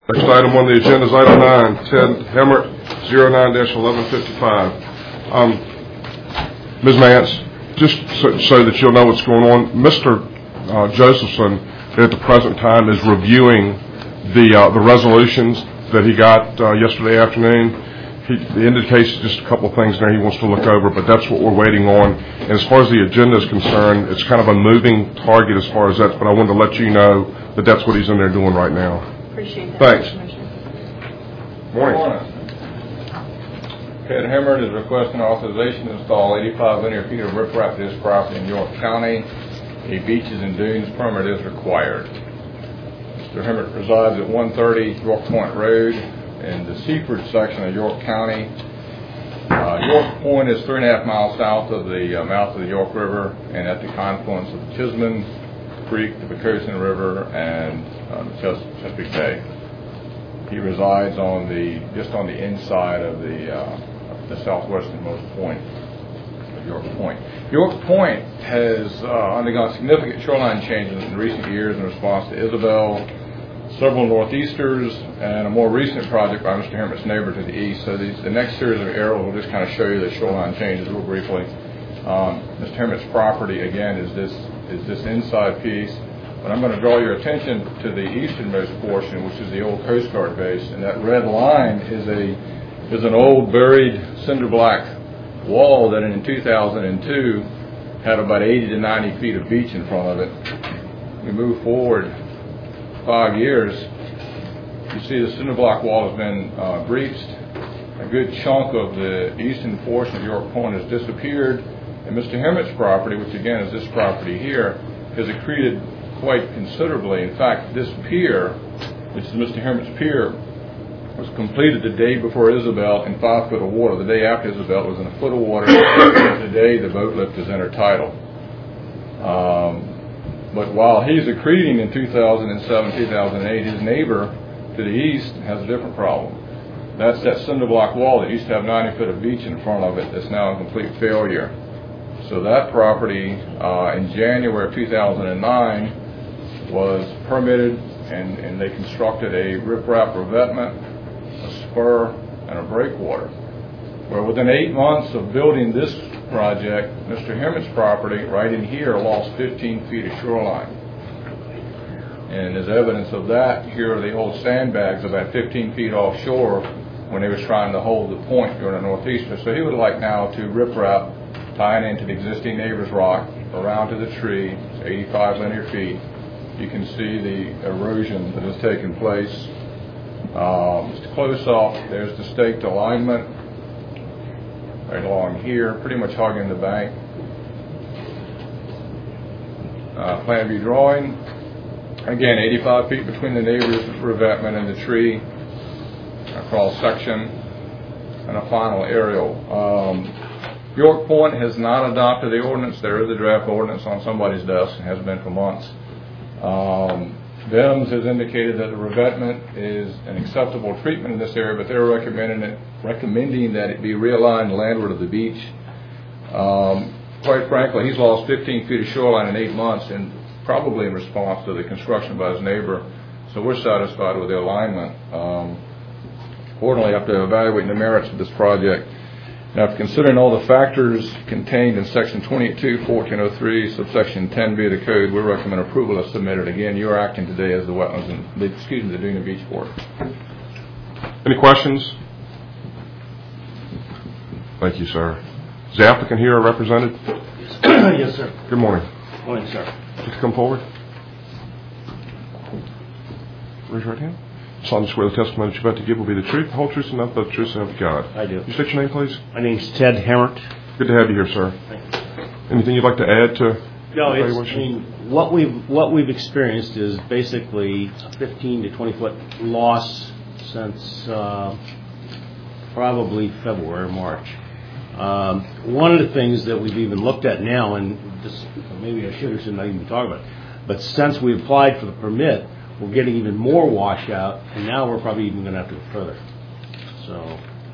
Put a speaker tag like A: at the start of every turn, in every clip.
A: Next item on the agenda is item 9, Ted Hemmert, 09-1155. Ms. Mance, just so that you'll know what's going on, Mr. Josephson at the present time is reviewing the resolutions that he got yesterday afternoon. He indicates just a couple of things there he wants to look over, but that's what we're waiting on. And as far as the agenda is concerned, it's kind of a moving target as far as that, but I wanted to let you know that that's what he's in there doing right now.
B: Appreciate that.
A: Thanks.
C: Morning. Ted Hemmert is requesting authorization to install 85 linear feet of riprap to his property in York County. A beaches and dunes permit is required. Mr. Hemmert resides at 130 York Point Road in the Seaford section of York County. York Point is 3.5 miles south of the mouth of the York River and at the confluence of the Chisholm Creek, the Pocosin River, and the Chesapeake Bay. He resides just on the inside of the southwesternmost point of York Point. York Point has undergone significant shoreline changes in recent years in response to Isabel, several northeasters, and a more recent project by Mr. Hemmert's neighbor to the east. So the next series of arrows will just kind of show you the shoreline changes real briefly. Mr. Hemmert's property, again, is this inside piece. But I'm going to draw your attention to the easternmost portion, which is the old Coast Guard base, and that red line is an old buried cinder black wall that in 2002 had about 80 to 90 feet of beach in front of it. We move forward 5 years. You see the cinder block wall has been breached. A good chunk of the eastern portion of York Point has disappeared, and Mr. Hemmert's property, which again is this property here, has accreted quite considerably. In fact, this pier, which is Mr. Hemmert's pier, was completed the day before Isabel in 5 foot of water. The day after Isabel, it was in a foot of water. Today, the boat lift is intertidal. But while he's accreting in 2007, 2008, his neighbor to the east has a different problem. That's that cinder block wall that used to have 90 foot of beach in front of it that's now a complete failure. So that property in January of 2009 was permitted, and they constructed a riprap revetment, a spur, and a breakwater. Well, within 8 months of building this project, Mr. Hemmert's property right in here lost 15 feet of shoreline. And as evidence of that, here are the old sandbags about 15 feet offshore when they was trying to hold the point during a northeaster. So he would like now to riprap, tying into the existing neighbor's rock, around to the tree, 85 linear feet. You can see the erosion that has taken place. Just close up, there's the staked alignment right along here, pretty much hugging the bank. Plan view drawing. Again, 85 feet between the neighbor's revetment and the tree, a cross section, and a final aerial. York Point has not adopted the ordinance. There is a draft ordinance on somebody's desk, and has been for months. VEMS has indicated that the revetment is an acceptable treatment in this area, but they're recommending that it be realigned landward of the beach. Quite frankly, he's lost 15 feet of shoreline in 8 months, and probably in response to the construction by his neighbor. So we're satisfied with the alignment. Accordingly, after evaluating the merits of this project, now, considering all the factors contained in Section 22-1403, subsection 10B of the Code, we recommend approval as submitted. Again, you are acting today as the wetlands and the Dune and Beach Board.
A: Any questions? Thank you, sir. Is the applicant here represented?
D: Yes, sir.
A: Good morning.
D: Morning, sir.
A: Please come forward. Raise your right hand. Solemnly swear the testimony that you're about to give will be the truth, the whole truth, and nothing but the truth, so help you God.
D: I do.
A: You state your name, please?
D: My name's Ted Hemmert.
A: Good to have you here, sir.
D: Thank you.
A: Anything you'd like to add to
D: No,
A: the
D: it's,
A: evaluation?
D: what we've experienced is basically a 15 to 20 foot loss since probably February or March. One of the things that we've even looked at now, and this, maybe I should or should not even talk about it, but since we applied for the permit, we're getting even more washout, and now we're probably even going to have to go further. So,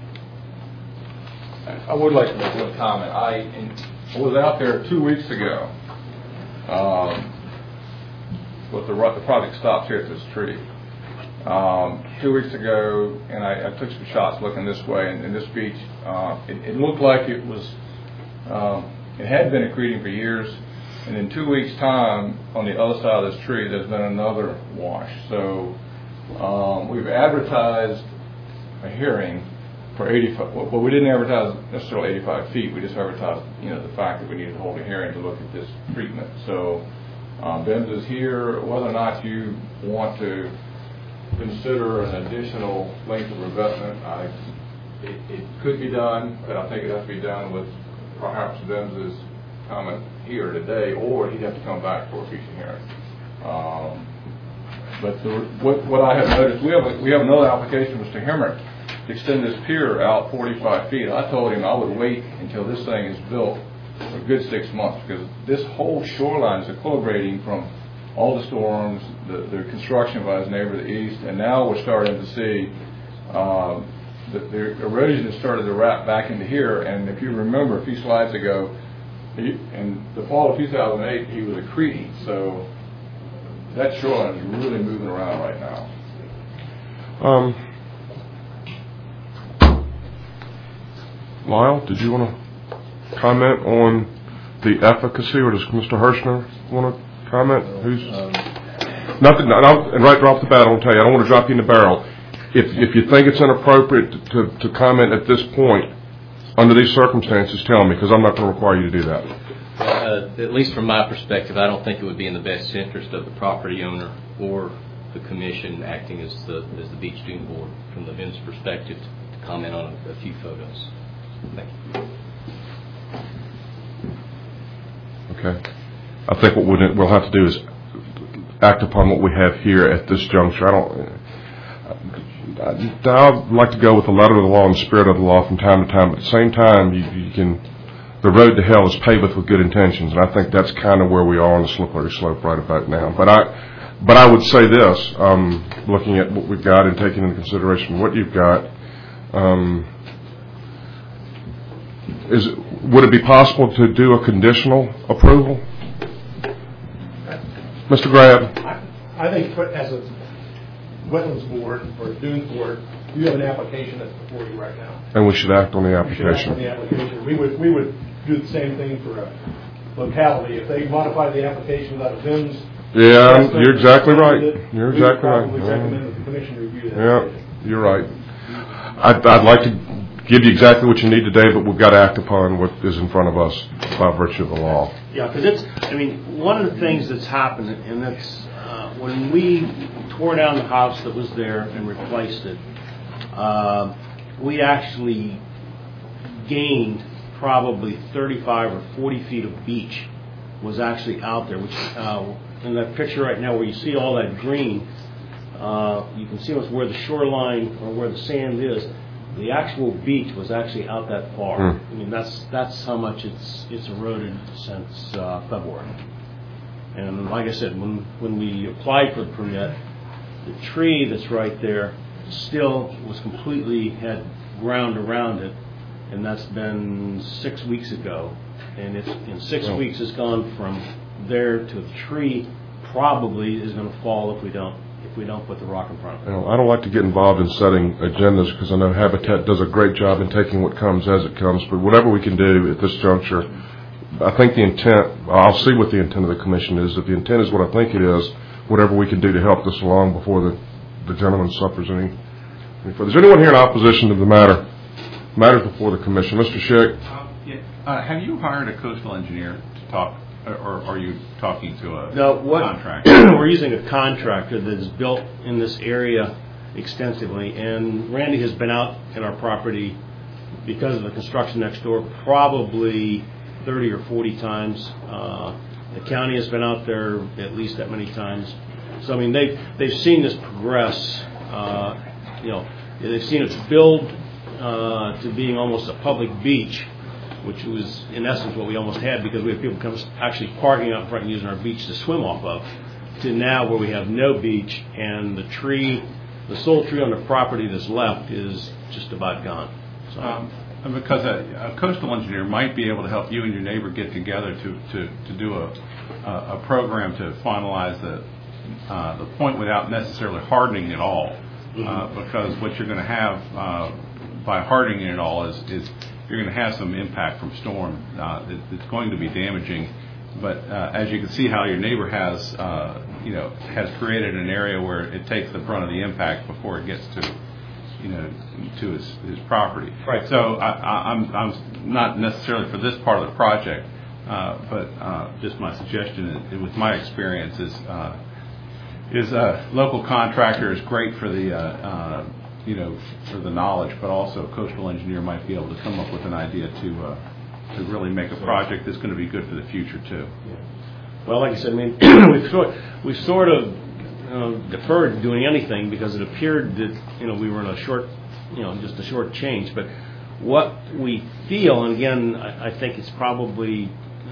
C: I would like to make one comment. I was out there 2 weeks ago, but the project stops here at this tree. 2 weeks ago, and I took some shots looking this way, and this beach, it looked like it was, it had been accreting for years, and in 2 weeks' time, on the other side of this tree, there's been another wash. So we've advertised a hearing for 85, well, we didn't advertise necessarily 85 feet, we just advertised, the fact that we needed to hold a hearing to look at this treatment. So BIMS is here. Whether or not you want to consider an additional length of investment, it could be done, but I think it has to be done with perhaps BIMS's comment here today, or he'd have to come back for a future hearing. But what I have noticed, we have another application, Mr. Hemmert, to extend this pier out 45 feet. I told him I would wait until this thing is built for a good 6 months, because this whole shoreline is equilibrating from all the storms, the construction by his neighbor to the east, and now we're starting to see the erosion has started to wrap back into here. And if you remember a few slides ago, in the fall of 2008, he was accreting. So that shoreline is really moving around right now.
A: Lyle, did you want to comment on the efficacy, or does Mr. Hirschner want to comment? Nothing. And right off the bat, I'll tell you, I don't want to drop you in the barrel. If you think it's inappropriate to comment at this point, under these circumstances, tell me, because I'm not going to require you to do that.
B: At least from my perspective, I don't think it would be in the best interest of the property owner or the commission acting as the beach dune board, from the BIMS perspective, to comment on a few photos. Thank you.
A: Okay. I think what we'll have to do is act upon what we have here at this juncture. I'd like to go with the letter of the law and the spirit of the law from time to time, but at the same time, the road to hell is paved with good intentions, and I think that's kind of where we are on the slippery slope right about now. But I would say this, looking at what we've got and taking into consideration what you've got, would it be possible to do a conditional approval? Mr. Grab?
E: I think as a wetlands board or dunes board, you have an application that's before you right now.
A: And we should act on the application.
E: We would do the same thing for a locality. If they modify the application without a BIMS.
A: Yeah, you're exactly right. You're exactly right.
E: We recommend that the commission review that.
A: Yeah, you're right. I'd like to give you exactly what you need today, but we've got to act upon what is in front of us by virtue of the law.
D: Yeah, because one of the things that's happened, and that's when we tore down the house that was there and replaced it, we actually gained probably 35 or 40 feet of beach was actually out there, which in that picture right now where you see all that green, you can see where the shoreline or where the sand is. The actual beach was actually out that far. I mean, that's how much it's eroded since February. And like I said, when we applied for the permit, the tree that's right there still was completely had ground around it, and that's been 6 weeks ago. And it's in 6 weeks it's gone from there to the tree. Probably is going to fall if we don't put the rock in front of it.
A: I don't like to get involved in setting agendas because I know Habitat does a great job in taking what comes as it comes. But whatever we can do at this juncture, I think the intent, I'll see what the intent of the commission is. If the intent is what I think it is, whatever we can do to help this along before the gentleman suffers any further. Is there anyone here in opposition to the matters before the commission? Mr. Schick?
F: Have you hired a coastal engineer to talk? Or are you talking to a contractor?
D: We're using a contractor that is built in this area extensively, and Randy has been out in our property because of the construction next door probably 30 or 40 times. The county has been out there at least that many times. So I mean they've seen this progress. They've seen it build to being almost a public beach, which was in essence what we almost had because we have people actually parking out front and using our beach to swim off of, to now where we have no beach and the sole tree on the property that's left is just about gone. So.
F: Because a coastal engineer might be able to help you and your neighbor get together to do a program to finalize the the point without necessarily hardening it all, because what you're going to have by hardening it all is you're going to have some impact from storm. It's going to be damaging, but as you can see, how your neighbor has has created an area where it takes the brunt of the impact before it gets to his property.
D: Right.
F: So I'm not necessarily for this part of the project, but just my suggestion with my experience is local contractor is great for the for the knowledge, but also a coastal engineer might be able to come up with an idea to really make a project that's going to be good for the future too.
D: Yeah. Well, like I said, I mean, we sort of deferred doing anything because it appeared that we were in a short, just a short change. But what we feel, and again, I think it's probably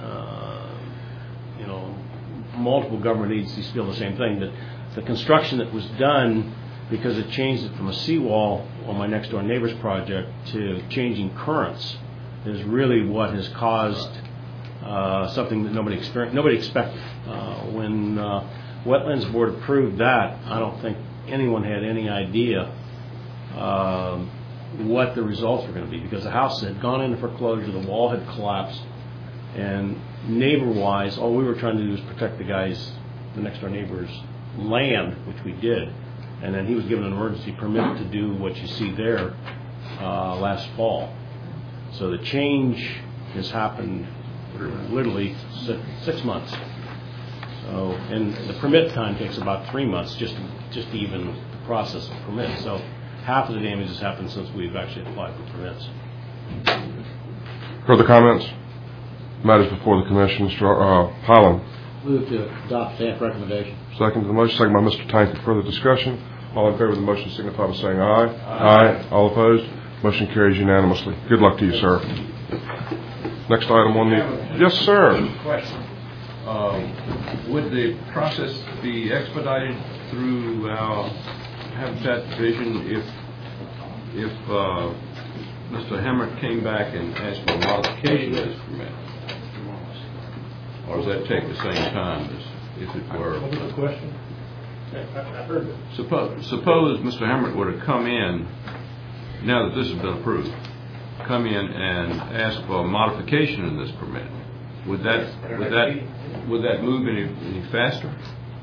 D: multiple government agencies feel the same thing, that the construction that was done, because it changed it from a seawall on my next door neighbor's project to changing currents, is really what has caused something that nobody expected. When Wetlands Board approved that, I don't think anyone had any idea what the results were going to be, because the house had gone into foreclosure, the wall had collapsed, and neighbor-wise, all we were trying to do was protect the next door neighbor's land, which we did, and then he was given an emergency permit to do what you see there last fall. So the change has happened literally 6 months. So, and the permit time takes about 3 months just to even the process of permits. So half of the damage has happened since we've actually applied for permits.
A: Further comments? Matters before the commission. Mr. Holland.
G: Move to adopt staff recommendation.
A: Second to the motion. Second by Mr. Tankard. Further discussion? All in favor of the motion signify by saying aye. Aye. All opposed? Motion carries unanimously. Good luck to you, sir. Next item on the... Yes, sir.
H: Question. Would the process be expedited through our Habitat Division if Mr. Hammett came back and asked for a modification of this permit? Or does that take the same time as if it were?
E: What was the question? I heard it.
H: Suppose Mr. Hammett would have come in, now that this has been approved, come in and ask for a modification in this permit. Would that move any faster?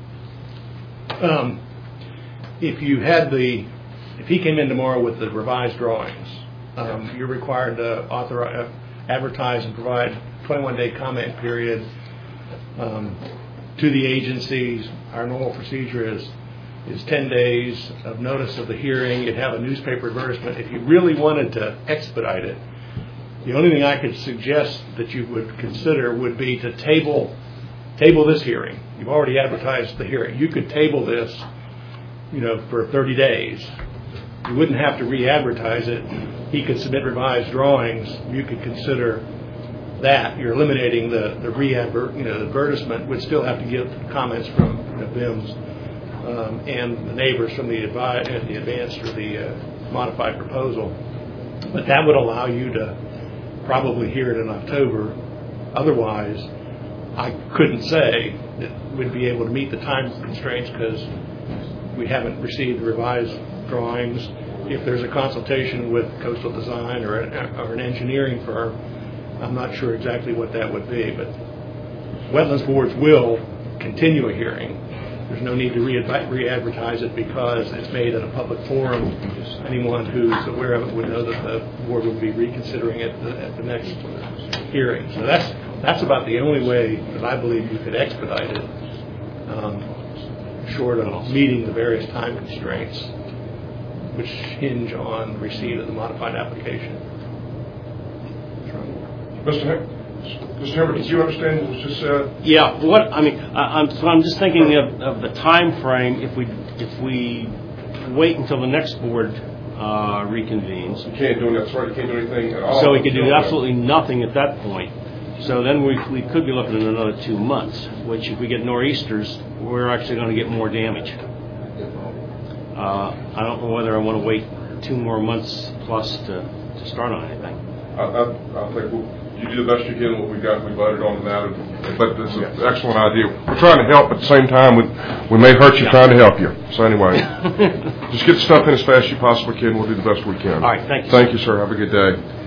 E: If he came in tomorrow with the revised drawings, you're required to advertise and provide 21-day comment period to the agencies. Our normal procedure is 10 days of notice of the hearing. You'd have a newspaper advertisement. If you really wanted to expedite it, the only thing I could suggest that you would consider would be to table this hearing. You've already advertised the hearing. You could table this, for 30 days. You wouldn't have to re-advertise it. He could submit revised drawings. You could consider that. You're eliminating the advertisement. Would still have to give comments from BIMS and the neighbors from the advanced or the modified proposal. But that would allow you to probably hear it in October. Otherwise, I couldn't say that we'd be able to meet the time constraints because we haven't received the revised drawings. If there's a consultation with Coastal Design or an engineering firm, I'm not sure exactly what that would be, but Wetlands Boards will continue a hearing. There's no need to re-advertise it because it's made at a public forum. Anyone who's aware of it would know that the board will be reconsidering it at the next hearing. So that's about the only way that I believe you could expedite it, short of meeting the various time constraints which hinge on receipt of the modified application.
A: Mr. Hammett, did you understand what was just said?
D: Yeah. I'm just thinking of the time frame. If we wait until the next board reconvenes,
A: You can't do that's right. You can't do anything at all.
D: so we could do absolutely nothing at that point. So then we could be looking at another 2 months. Which, if we get nor'easters, we're actually going to get more damage. I don't know whether I want to wait 2 more months plus to start on anything.
A: I think you do the best you can with what we got. We voted on that, but it's an excellent idea. We're trying to help, but at the same time, we may hurt you trying to help you. So anyway, just get the stuff in as fast as you possibly can. We'll do the best we can.
D: All right, thank you.
A: Thank you, sir. Have a good day.